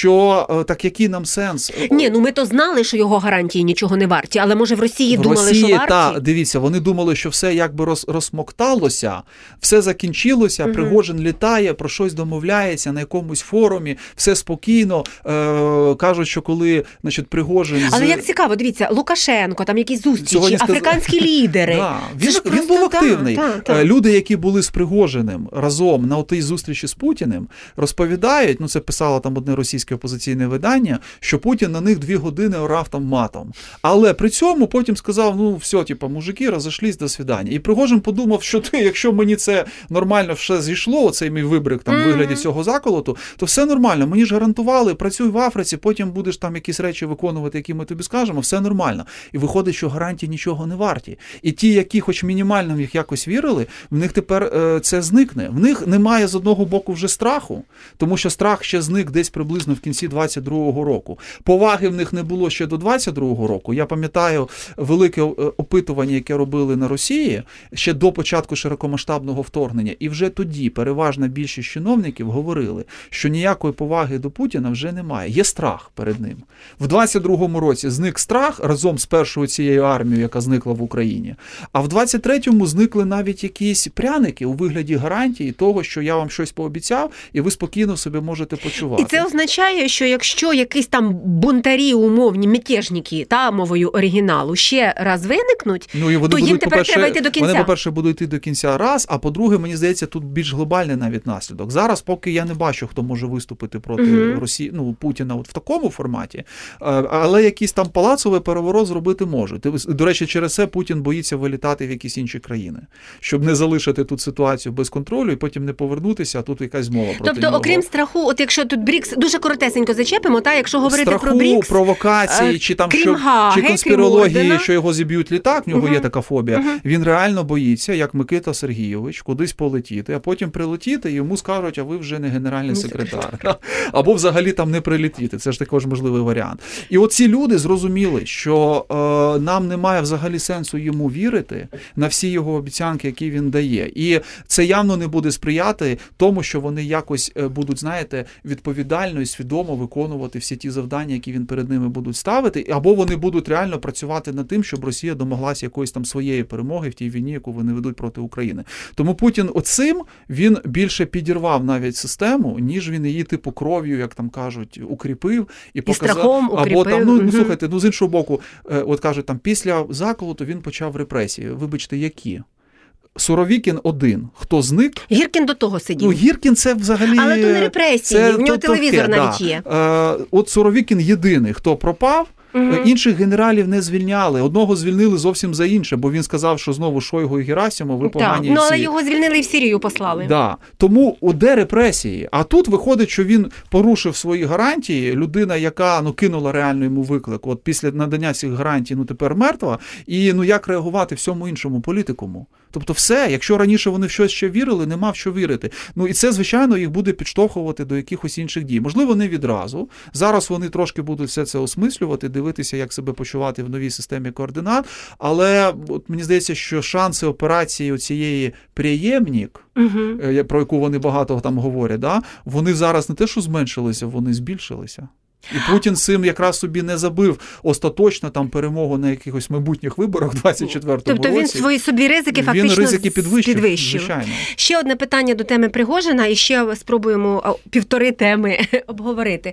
що так який нам сенс? Ні, ми то знали, що його гарантії нічого не варті, але може в Росії думали, що варті? Дивіться, вони думали, що все якби розсмокталося, все закінчилося, Пригожин літає, про щось домовляється на якомусь форумі, все спокійно, кажуть, що коли, значить, Пригожин... Але як цікаво, дивіться, Лукашенко, там якісь зустрічі, африканські лідери. Да, він був активний. Люди, які були з Пригожиним разом на тій зустрічі з Путіним, розповідають, це писало там одне російське опозиційне видання, що Путін на них 2 години орав там матом. Але при цьому потім сказав, все, мужики, розійшлись, до свидання. І Пригожин подумав, що якщо мені це нормально все зійшло, оцей мій вибрик там в вигляді цього заколоту, то все нормально. Мені ж гарантували, працюй в Африці, потім будеш там якісь речі виконувати, які ми тобі скажемо, все нормально. І виходить, що гарантії нічого не варті. І ті, які хоч мінімально в них якось вірили, в них тепер це зникне. В них немає з одного боку вже страху, тому що страх ще зник десь приблизно в кінці 22-го року. Поваги в них не було ще до 22-го року. Я пам'ятаю велике опитування, яке робили на Росії ще до початку широкомасштабного вторгнення. І вже тоді переважна більшість чиновників говорили, що ніякої поваги до Путіна вже немає. Є страх перед ним. В 22-му році зник страх разом з першою цією армією, яка зникла в Україні. А в 23-му зникли навіть якісь пряники у вигляді гарантії того, що я вам щось пообіцяв, і ви спокійно себе можете почувати. І це означає, що якщо якісь там бунтарі, умовні, мятежники, мовою оригіналу, ще раз виникнуть, то їм тепер треба йти до кінця. Вони, по-перше, будуть йти до кінця раз, а по-друге, мені здається, тут більш глобальний навіть наслідок. Зараз, поки я не бачу, хто може виступити проти Росії, Путіна в такому форматі, але якийсь там палацовий переворот зробити можуть. До речі, через це Путін боїться вилітати в якісь інші країни, щоб не залишити тут ситуацію без контролю і потім не повернутися, а тут якась змова проти нього. Тобто, окрім страху, от якщо тут БРІКС, дуже коротесенько зачепимо, якщо говорити страху, про БРІКС, провокації, чи там чи конспірології, що його зіб'ють літак, в нього є така фобія. Він реально боїться, як Микита Сергійович, кудись полетіти, а потім прилетіти, і йому скажуть, а ви вже не генеральний секретар. Або взагалі там не прилетіти. Це ж також можливий варіант. І оці люди зрозуміли, що нам немає взагалі сенсу йому вірити на всі його обіцянки, які він дає. І це явно не буде сприяти тому, що вони якось будуть, відповідально і свідомо виконувати всі ті завдання, які він перед ними будуть ставити, або вони будуть реально працювати над тим, щоб Росія домоглася якоїсь там своєї перемоги в тій війні, яку вони ведуть проти України. Тому Путін оцим, він більше підірвав навіть систему, ніж він її кров'ю, як там кажуть, укріпив і показав. Страхом укріпив. Або там, слухайте, з іншого боку, от кажуть, там після заколоту він почав репресії. Вибачте, які? Суровікін один. Хто зник? Гіркін до того сидів. Гіркін це взагалі... Але то не репресії, в нього телевізор навіть є. От Суровікін єдиний, хто пропав, інших генералів не звільняли. Одного звільнили зовсім за інше, бо він сказав, що знову Шойгу і Герасимов, ви погані всі. Але його звільнили і в Сирію послали. Да. Тому де репресії? А тут виходить, що він порушив свої гарантії, людина, яка кинула реально йому виклик, от після надання цих гарантій, тепер мертва, і як реагувати всьому іншому політикуму? Тобто все, якщо раніше вони в щось ще вірили, нема в що вірити. І це, звичайно, їх буде підштовхувати до якихось інших дій. Можливо, не відразу. Зараз вони трошки будуть все це осмислювати, дивитися, як себе почувати в новій системі координат. Але мені здається, що шанси операції оцієї «Преємник», про яку вони багато там говорять, вони зараз не те, що зменшилися, вони збільшилися. І Путін цим якраз собі не забив остаточно перемогу на якихось майбутніх виборах в 24-му році. Тобто він свої собі ризики фактично підвищив. Звичайно. Ще одне питання до теми Пригожина, і ще спробуємо 1,5 теми обговорити.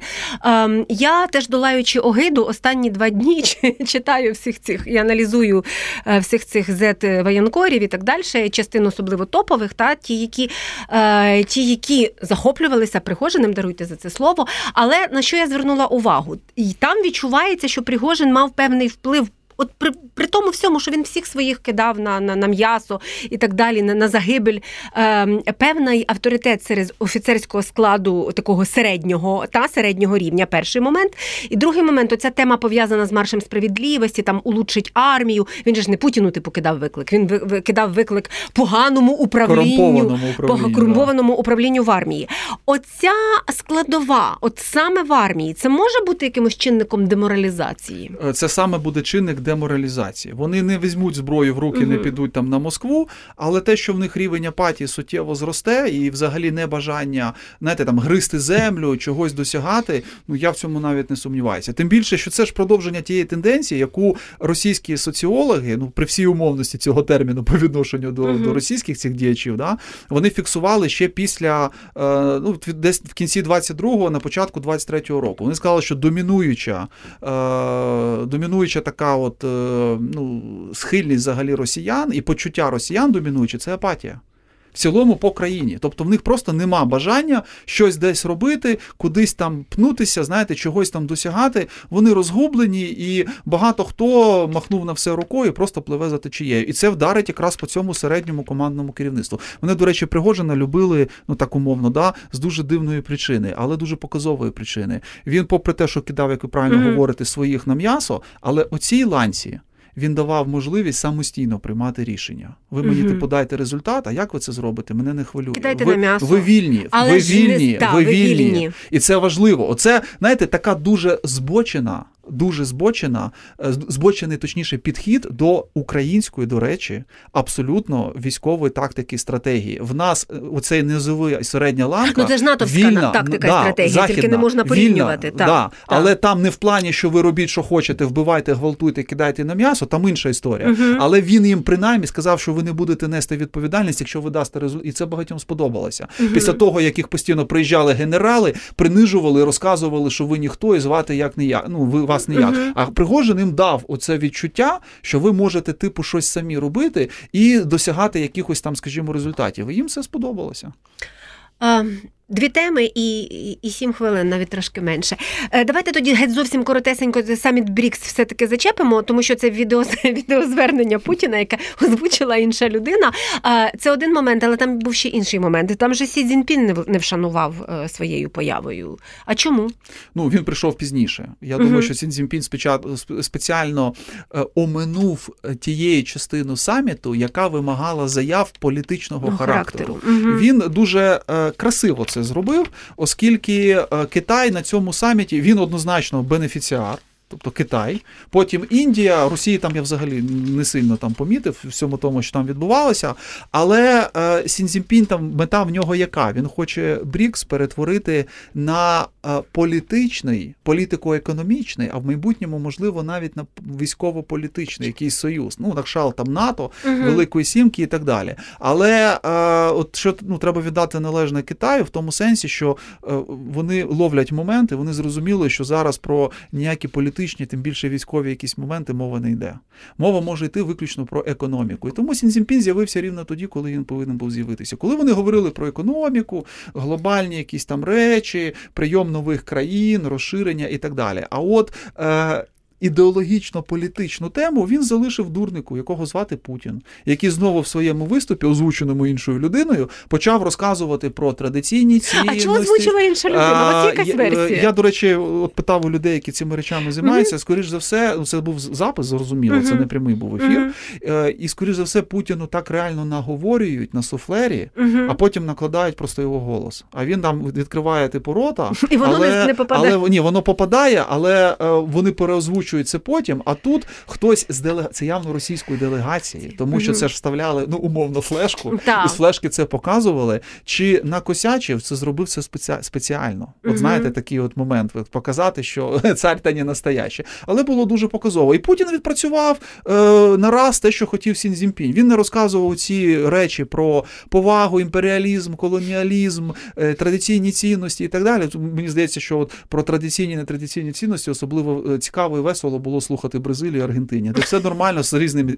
Я теж, долаючи огиду, останні 2 дні читаю всіх цих і аналізую всіх цих зет-воєнкорів і так далі, частину особливо топових, ті, які захоплювалися Пригожиним, даруйте за це слово, але на що я звернула увагу? І там відчувається, що Пригожин мав певний вплив от при тому всьому, що він всіх своїх кидав на м'ясо і так далі, на загибель, певний авторитет серед офіцерського складу такого середнього рівня, перший момент. І другий момент, оця тема пов'язана з маршем справедливості, там улучшить армію. Він же ж не Путіну типу кидав виклик, він кидав виклик поганому управлінню, корумпованому управлінню в армії. Оця складова, от саме в армії, це може бути якимось чинником деморалізації? Це саме буде чинник деморалізації. Вони не візьмуть зброю в руки, не підуть там на Москву, але те, що в них рівень апатії суттєво зросте і взагалі небажання, знаєте, там гризти землю, чогось досягати, ну я в цьому навіть не сумніваюся. Тим більше, що це ж продовження тієї тенденції, яку російські соціологи, ну при всій умовності цього терміну по відношенню до російських цих діячів, да, вони фіксували ще після, ну десь в кінці 22-го, на початку 23-го року. Вони сказали, що домінуюча така от, ну, схильність взагалі росіян і почуття росіян домінуюче – це апатія. В цілому по країні. Тобто в них просто нема бажання щось десь робити, кудись там пнутися, знаєте, чогось там досягати. Вони розгублені і багато хто махнув на все рукою і просто пливе за течією. І це вдарить якраз по цьому середньому командному керівництву. Вони, до речі, Пригожина любили, ну так умовно, да, з дуже дивної причини, але дуже показової причини. Він, попри те, що кидав, як ви правильно говорите, своїх на м'ясо, але оцій ланці він давав можливість самостійно приймати рішення. Ви мені типу дайте результат, а як ви це зробите? Мене не хвилює. Кидайте на м'ясо. Ви вільні, але ви вільні, ви вільні. вільні. І це важливо. Оце, знаєте, така дуже збочений, точніше, підхід до української, до речі, абсолютно військової тактики і стратегії. В нас оцей низовий і середня ланка, ну, це ж натовська тактика і стратегія, західна, тільки не можна порівнювати. Вільна, да. Але там не в плані, що ви робіть, що хочете, вбивайте, гвалтуйте, кидайте на м'ясо, там інша історія. Але він їм принаймні сказав, що ви не будете нести відповідальність, якщо ви дасте результат. І це багатьом сподобалося. Після того, як їх постійно приїжджали генерали, принижували, розказували, що ви ніхто і звати як не я. Ну, ви вас ніяк. А Пригожин їм дав оце відчуття, що ви можете типу щось самі робити і досягати якихось там, скажімо, результатів. І їм це сподобалося. 2 теми і 7 хвилин, навіть трошки менше. Давайте тоді геть зовсім коротесенько саміт БРІКС все-таки зачепимо, тому що це відеозвернення Путіна, яке озвучила інша людина. Це один момент, але там був ще інший момент. Там же Сі Цзіньпін не вшанував своєю появою. А чому? Ну, він прийшов пізніше. Я думаю, що Сі Цзіньпін спеціально оминув тієї частину саміту, яка вимагала заяв політичного характеру. Він дуже красиво це зробив, оскільки Китай на цьому саміті, він однозначно бенефіціар, тобто Китай, потім Індія, Росії там я взагалі не сильно там помітив всьому тому, що там відбувалося, але Сі Цзіньпін, там мета в нього яка? Він хоче БРІКС перетворити на політичний, політико-економічний, а в майбутньому, можливо, навіть на військово-політичний якийсь союз. Ну, накшал там НАТО, Великої Сімки і так далі. Але от що треба віддати належне Китаю в тому сенсі, що вони ловлять моменти, вони зрозуміли, що зараз про ніякі політичні, тим більше військові якісь моменти мова не йде. Мова може йти виключно про економіку. І тому Сі Цзіньпін з'явився рівно тоді, коли він повинен був з'явитися. Коли вони говорили про економіку, глобальні якісь там речі, прийом нових країн, розширення і так далі. А от ідеологічно-політичну тему він залишив дурнику, якого звати Путін, який знову в своєму виступі, озвученому іншою людиною, почав розказувати про традиційні цінності. А чого озвучила інша людина? У вас є якась версія? Я, до речі, от питав у людей, які цими речами займаються, скоріш за все, це був запис, зрозуміло, це не прямий був ефір, і, скоріш за все, Путіну так реально наговорюють на суфлері, а потім накладають просто його голос. А він там відкриває типу рота, і воно не попадає. Але, ні, воно попадає, але вони переозвучують це потім, а тут хтось це явно російської делегації, тому що це ж вставляли, ну, умовно, флешку, і з флешки це показували, чи накосячив, це зробив це спеціально. От знаєте, такий от момент, показати, що цар та не настоящий. Але було дуже показово. І Путін відпрацював нараз те, що хотів Сі Цзіньпін. Він не розказував ці речі про повагу, імперіалізм, колоніалізм, традиційні цінності і так далі. Мені здається, що от про традиційні і нетрадиційні цінності особливо цікаво і весело весело було слухати Бразилії, Аргентині, де все нормально з різними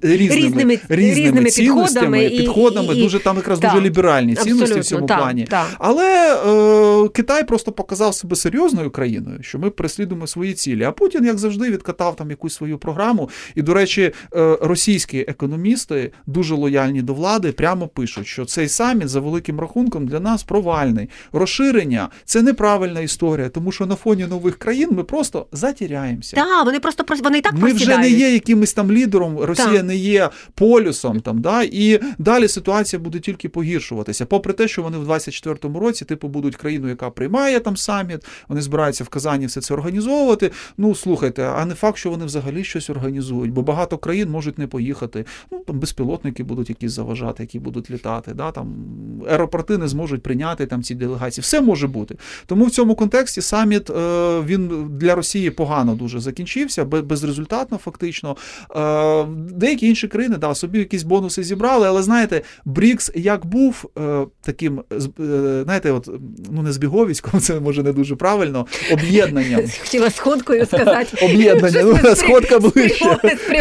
цінностями, підходами, дуже там якраз дуже ліберальні цінності в цьому плані. Але Китай просто показав себе серйозною країною, що ми переслідуємо свої цілі. А Путін, як завжди, відкатав там якусь свою програму. І, до речі, російські економісти, дуже лояльні до влади, прямо пишуть, що цей саміт, за великим рахунком, для нас провальний. Розширення – це неправильна історія, тому що на фоні нових країн ми просто затіряємося. Так, вони і так ми вже не є якимось там лідером, Росія не є полюсом, там, да, і далі ситуація буде тільки погіршуватися. Попри те, що вони в 24-му році, типу, будуть країною, яка приймає там саміт, вони збираються в Казані все це організовувати. Ну, слухайте, а не факт, що вони взагалі щось організують, бо багато країн можуть не поїхати. Ну, там безпілотники будуть якісь заважати, які будуть літати, да, там аеропорти не зможуть прийняти там ці делегації. Все може бути. Тому в цьому контексті саміт, він для Росії погано дуже закінчився, безрезультатно фактично. Деякі інші країни, да, собі якісь бонуси зібрали, але, знаєте, БРІКС як був таким, знаєте, от, ну, не збіговиськом, це може не дуже правильно, об'єднанням. Хотіла сходкою сказати. Об'єднання, сходка ближче.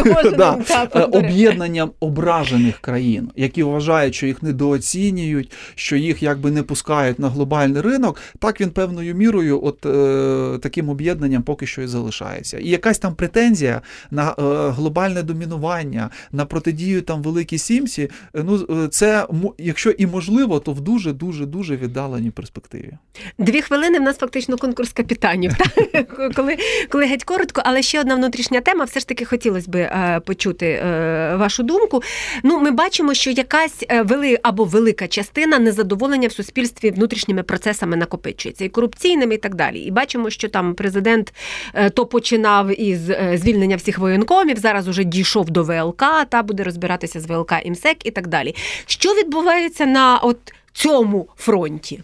Об'єднанням ображених країн, які вважають, що їх недооцінюють, що їх якби не пускають на глобальний ринок, так він певною мірою от таким об'єднанням поки що і залишається. І якась там претензія на глобальне домінування, на протидію там Великій Сімці, ну, це, якщо і можливо, то в дуже віддаленій перспективі. 2 хвилини в нас фактично конкурс капітанів, коли геть коротко, але ще одна внутрішня тема, все ж таки хотілося б почути вашу думку. Ну, ми бачимо, що якась велика частина незадоволення в суспільстві внутрішніми процесами накопичується, і корупційними, і так далі. І бачимо, що там президент то починав із звільнення всіх воєнкомів, зараз уже дійшов до ВЛК, та буде розбиратися з ВЛК і МСЕК і так далі. Що відбувається на от цьому фронті?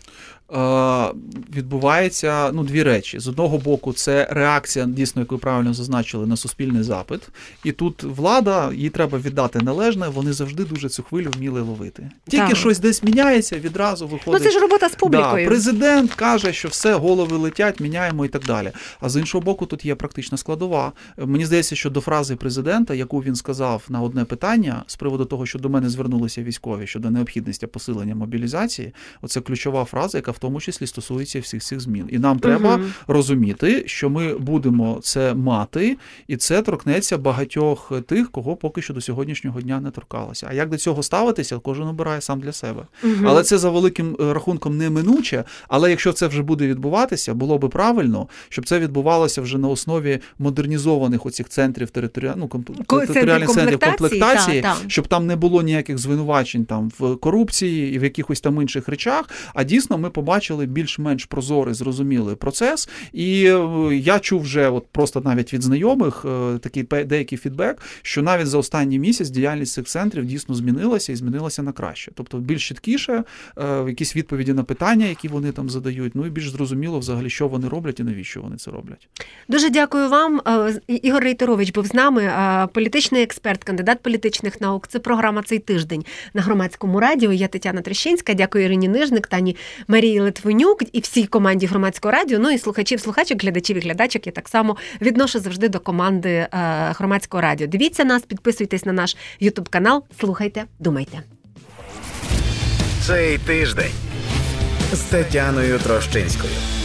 Відбувається, ну, 2 речі. З одного боку, це реакція, дійсно, як ви правильно зазначили, на суспільний запит. І тут влада, їй треба віддати належне, вони завжди дуже цю хвилю вміли ловити. Тільки щось десь міняється, відразу виходить. Ну, це ж робота з публікою. Да, президент каже, що все, голови летять, міняємо і так далі. А з іншого боку, тут є практична складова. Мені здається, що до фрази президента, яку він сказав на одне питання, з приводу того, що до мене звернулися військові щодо необхідності посилення мобілізації, оце ключова фраза, яка в тому числі стосується всіх цих змін. І нам треба розуміти, що ми будемо це мати, і це торкнеться багатьох тих, кого поки що до сьогоднішнього дня не торкалося. А як до цього ставитися, кожен обирає сам для себе. Але це за великим рахунком неминуче, але якщо це вже буде відбуватися, було би правильно, щоб це відбувалося вже на основі модернізованих оцих центрів територіальних центрів комплектації, щоб там не було ніяких звинувачень там в корупції і в якихось там інших речах, а дійсно ми побачили більш-менш прозорий, зрозумілий процес. І я чув вже от просто навіть від знайомих такий деякий фідбек, що навіть за останній місяць діяльність цих центрів дійсно змінилася і змінилася на краще. Тобто більш чіткіше, якісь відповіді на питання, які вони там задають, ну і більш зрозуміло взагалі, що вони роблять і навіщо вони це роблять. Дуже дякую вам. Ігор Рейтерович був з нами, політичний експерт, кандидат політичних наук. Це програма «Цей тиждень» на Громадському радіо. Я Тетяна Трещинська. Дякую Ірині Нижник, Тані Марії Литвинюк і всій команді Громадського радіо. Ну і слухачів, глядачів і глядачок я так само відношу завжди до команди Громадського радіо. Дивіться нас, підписуйтесь на наш YouTube-канал, слухайте, думайте. Цей тиждень з Тетяною Трощинською.